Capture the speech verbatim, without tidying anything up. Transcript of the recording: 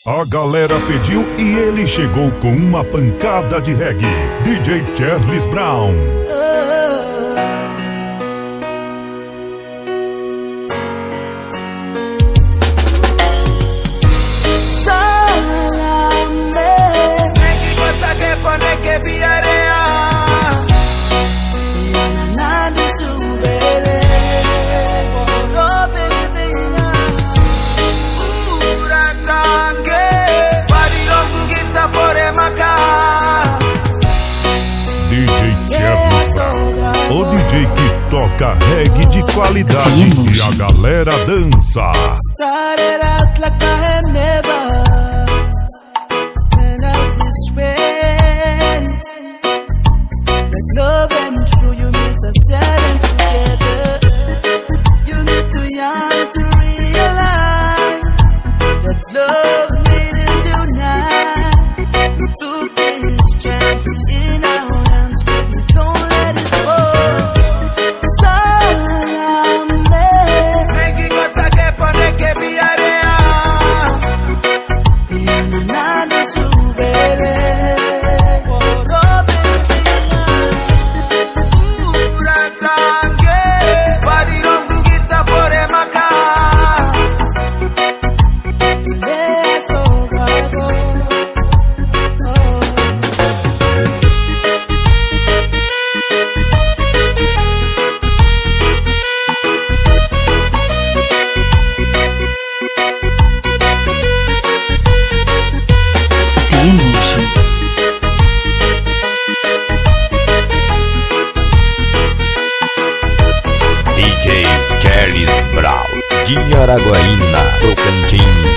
A galera pediu e ele chegou com uma pancada de reggae. D J Charles Brown. O D J que toca reggae de qualidade e a galera dança. Started out like I had never been out this way. Like love and true, you miss a seven together. You need too young to realize that love needed tonight. We took these chances in our hands, baby, don't let it go. D J Charles Brown, de Araguaína, Tocantins.